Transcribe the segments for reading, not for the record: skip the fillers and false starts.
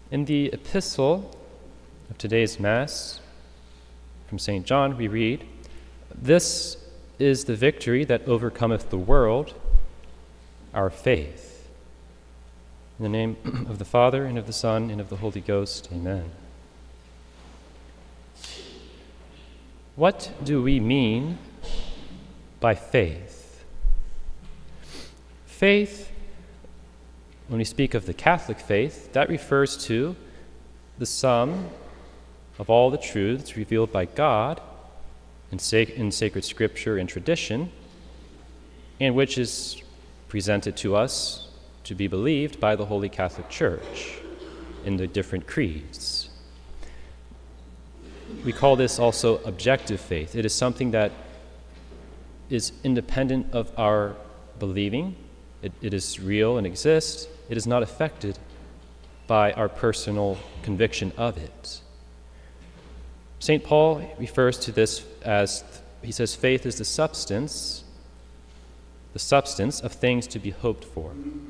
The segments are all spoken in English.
In the epistle of today's Mass from St. John, we read, "This is the victory that overcometh the world, our faith." In the name of the Father, and of the Son, and of the Holy Ghost, amen. What do we mean by faith? Faith, when we speak of the Catholic faith, that refers to the sum of all the truths revealed by God in sacred scripture and tradition, and which is presented to us to be believed by the Holy Catholic Church in the different creeds. We call this also objective faith. It is something that is independent of our believing. It is real and exists. It is not affected by our personal conviction of it. St. Paul refers to this as, he says, faith is the substance of things to be hoped for.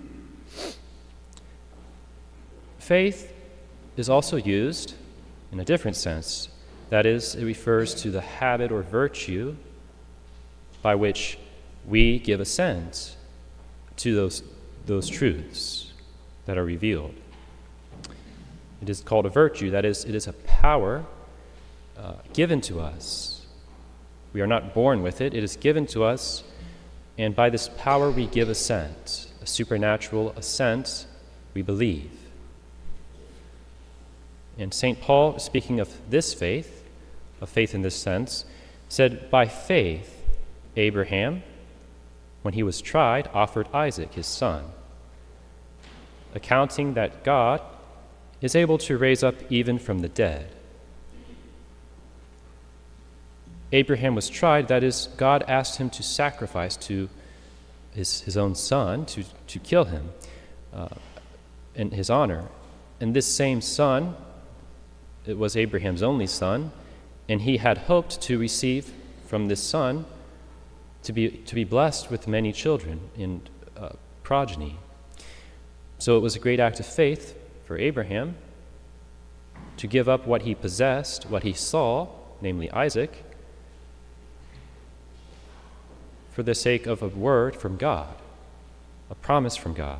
Faith is also used in a different sense. That is, it refers to the habit or virtue by which we give assent to those truths that are revealed. It is called a virtue. That is, it is a power given to us. We are not born with it. It is given to us, and by this power we give assent, a supernatural assent we believe. And St. Paul, speaking of this faith, of faith in this sense, said, "By faith, Abraham, when he was tried, offered Isaac, his son, accounting that God is able to raise up even from the dead." Abraham was tried, that is, God asked him to sacrifice to his own son, to kill him in his honor. And this same son, it was Abraham's only son, and he had hoped to receive from this son to be blessed with many children and progeny. So it was a great act of faith for Abraham to give up what he possessed, what he saw, namely Isaac, for the sake of a word from God, a promise from God.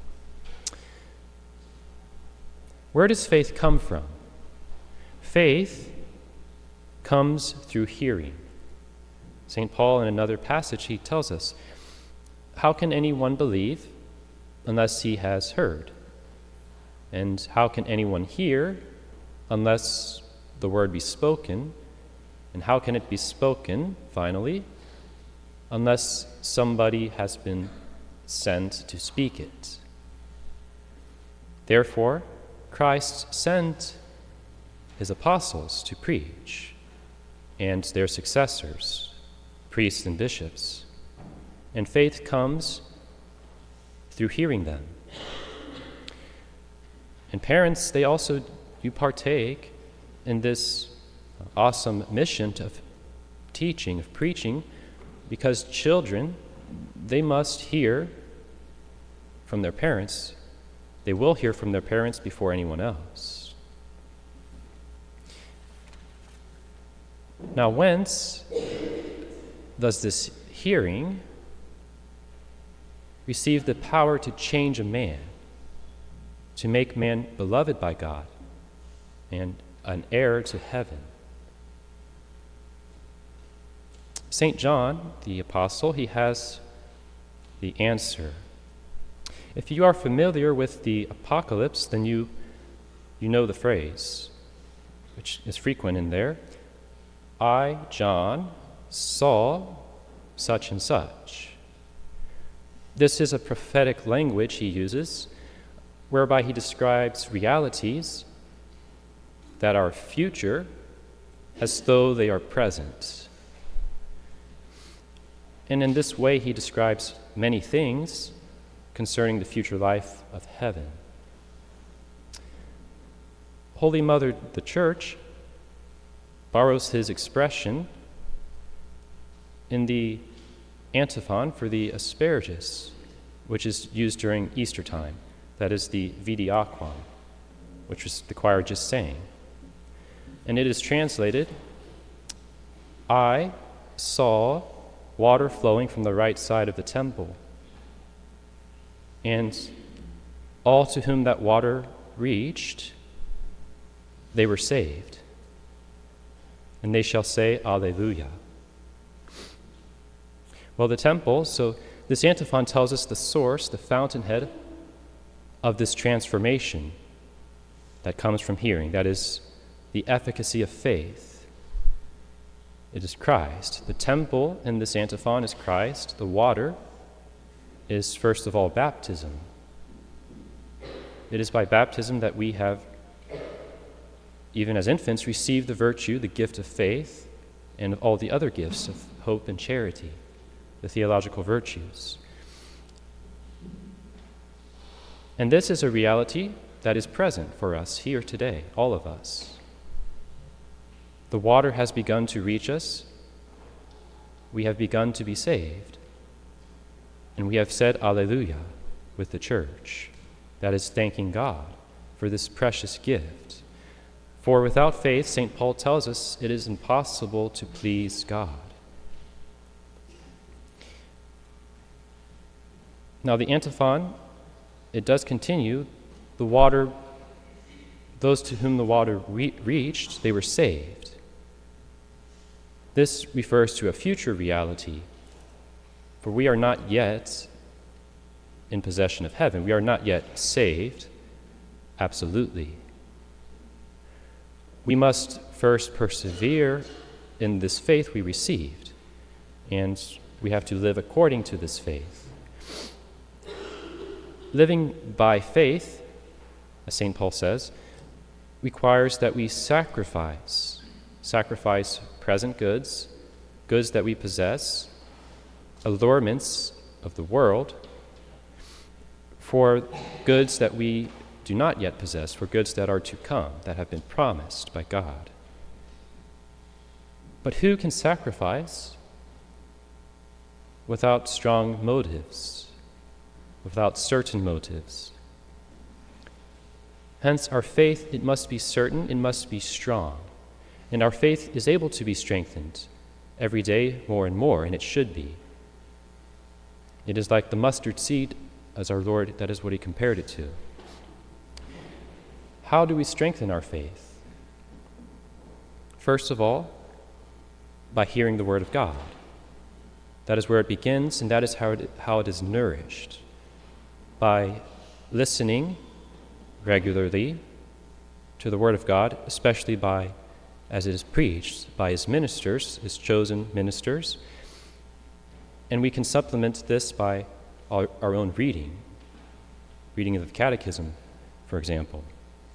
Where does faith come from? Faith comes through hearing. St. Paul, in another passage, he tells us, "How can anyone believe unless he has heard? And how can anyone hear unless the word be spoken? And how can it be spoken, finally, unless somebody has been sent to speak it?" Therefore, Christ sent his apostles to preach, and their successors, priests and bishops. And faith comes through hearing them. And parents, they also do partake in this awesome mission of teaching, of preaching, because children, they must hear from their parents. They will hear from their parents before anyone else. Now, whence does this hearing receive the power to change a man, to make man beloved by God and an heir to heaven? St. John, the apostle, he has the answer. If you are familiar with the Apocalypse, then you know the phrase, which is frequent in there. "I, John, saw such and such." This is a prophetic language he uses, whereby he describes realities that are future as though they are present. And in this way, he describes many things concerning the future life of heaven. Holy Mother, the Church, borrows his expression in the antiphon for the asparagus, which is used during Easter time. That is the Vidi Aquam. which was the choir just sang. And it is translated, I saw water flowing from the right side of the temple, and all to whom that water reached, they were saved. And they shall say, Alleluia. Well, the temple, so this antiphon tells us the source, the fountainhead of this transformation that comes from hearing. That is the efficacy of faith. It is Christ. The temple in this antiphon is Christ. The water is, first of all, baptism. It is by baptism that we have, even as infants, received the virtue, the gift of faith, and all the other gifts of hope and charity, the theological virtues. And this is a reality that is present for us here today, all of us. The water has begun to reach us. We have begun to be saved. And we have said Alleluia with the church. That is thanking God for this precious gift. For without faith, St. Paul tells us, it is impossible to please God. Now the antiphon, it does continue. The water, those to whom the water reached, they were saved. This refers to a future reality, for we are not yet in possession of heaven. We are not yet saved, absolutely. We must first persevere in this faith we received, and we have to live according to this faith. Living by faith, as St. Paul says, requires that we sacrifice present goods, goods that we possess, allurements of the world, for goods that we do not yet possess, for goods that are to come, that have been promised by God. But who can sacrifice without strong motives, without certain motives? Hence, our faith, it must be certain, it must be strong. And our faith is able to be strengthened every day more and more, and it should be. It is like the mustard seed, as our Lord, that is what he compared it to. How do we strengthen our faith? First of all, by hearing the Word of God. That is where it begins, and that is how it is nourished. By listening regularly to the Word of God, especially as it is preached by his ministers, his chosen ministers. And we can supplement this by our own reading of the Catechism, for example.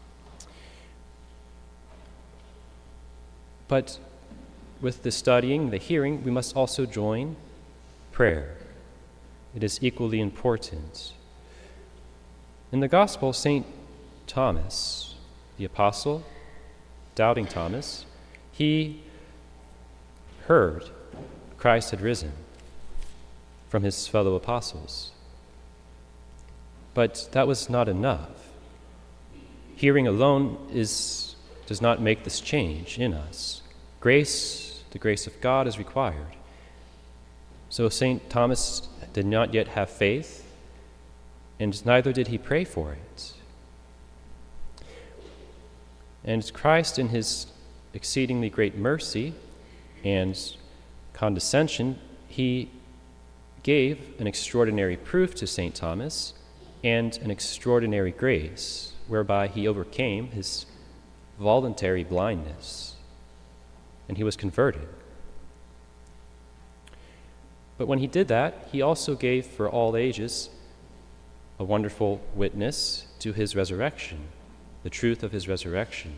But with the studying, the hearing, we must also join prayer. It is equally important. In the Gospel, St. Thomas, the apostle, doubting Thomas, he heard Christ had risen from his fellow apostles. But that was not enough. Hearing alone does not make this change in us. Grace, the grace of God, is required. So St. Thomas did not yet have faith, and neither did he pray for it. And Christ, in his exceedingly great mercy and condescension, he gave an extraordinary proof to St. Thomas and an extraordinary grace, whereby he overcame his voluntary blindness, and he was converted. But when he did that, he also gave for all ages a wonderful witness to his resurrection, the truth of his resurrection,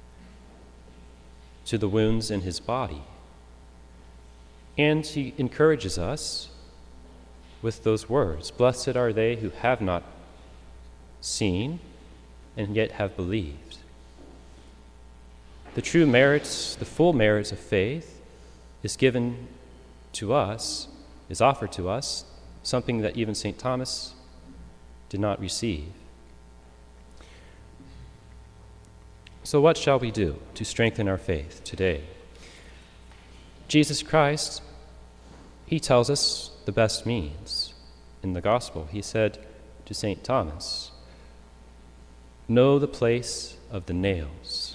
to the wounds in his body. And he encourages us with those words, "Blessed are they who have not seen and yet have believed." The true merits, the full merits of faith is given to us, is offered to us, something that even St. Thomas did not receive. So what shall we do to strengthen our faith today? Jesus Christ, he tells us the best means. In the gospel, he said to St. Thomas, "Know the place of the nails."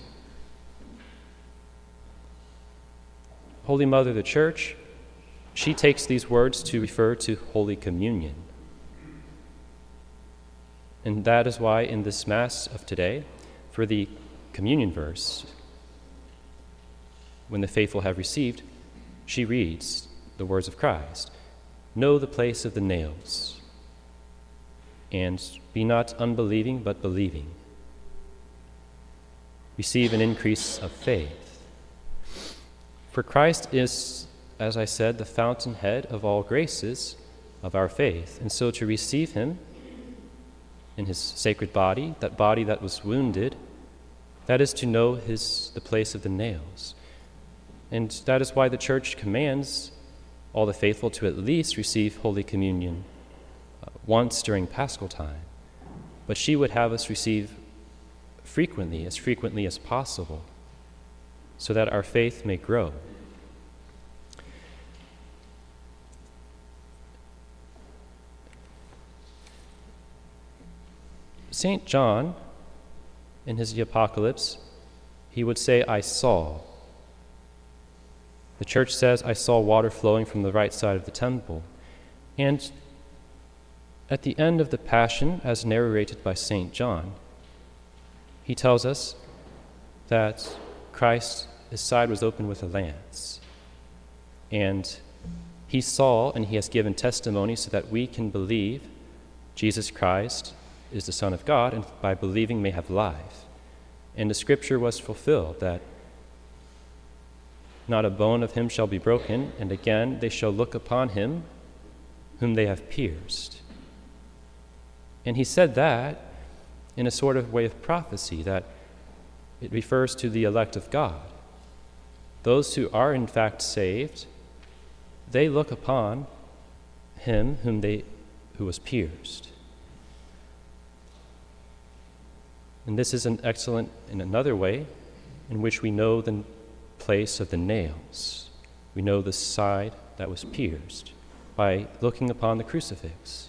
Holy Mother, the Church, she takes these words to refer to Holy Communion. And that is why in this Mass of today, for the communion verse, when the faithful have received, she reads the words of Christ, "Know the place of the nails, and be not unbelieving but believing. Receive an increase of faith." For Christ is, as I said, the fountainhead of all graces of our faith. And so to receive him in his sacred body, that body that was wounded, that is to know the place of the nails. And that is why the Church commands all the faithful to at least receive Holy Communion once during Paschal time. But she would have us receive frequently as possible, so that our faith may grow. St. John, in his Apocalypse, he would say, "I saw." The Church says, "I saw water flowing from the right side of the temple." And at the end of the Passion, as narrated by St. John, he tells us that Christ, his side was open with a lance. And he saw, and he has given testimony so that we can believe Jesus Christ is the Son of God, and by believing may have life. And the scripture was fulfilled, that not a bone of him shall be broken, and again they shall look upon him whom they have pierced. And he said that in a sort of way of prophecy, that it refers to the elect of God. Those who are in fact saved, they look upon him who was pierced. And this is an excellent, in another way, in which we know the place of the nails. We know the side that was pierced by looking upon the crucifix.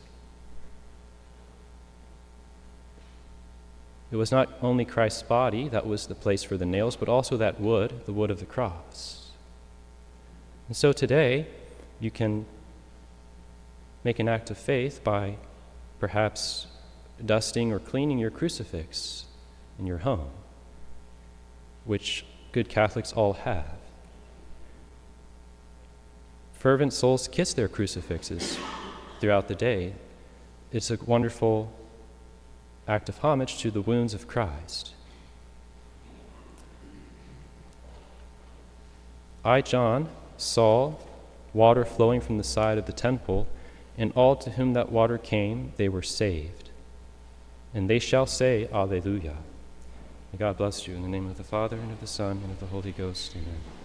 It was not only Christ's body that was the place for the nails, but also that wood, the wood of the cross. And so today, you can make an act of faith by perhaps dusting or cleaning your crucifix in your home, which good Catholics all have. Fervent souls kiss their crucifixes throughout the day. It's a wonderful act of homage to the wounds of Christ. I, John, saw water flowing from the side of the temple, and all to whom that water came, they were saved. And they shall say, Alleluia. May God bless you in the name of the Father, and of the Son, and of the Holy Ghost. Amen.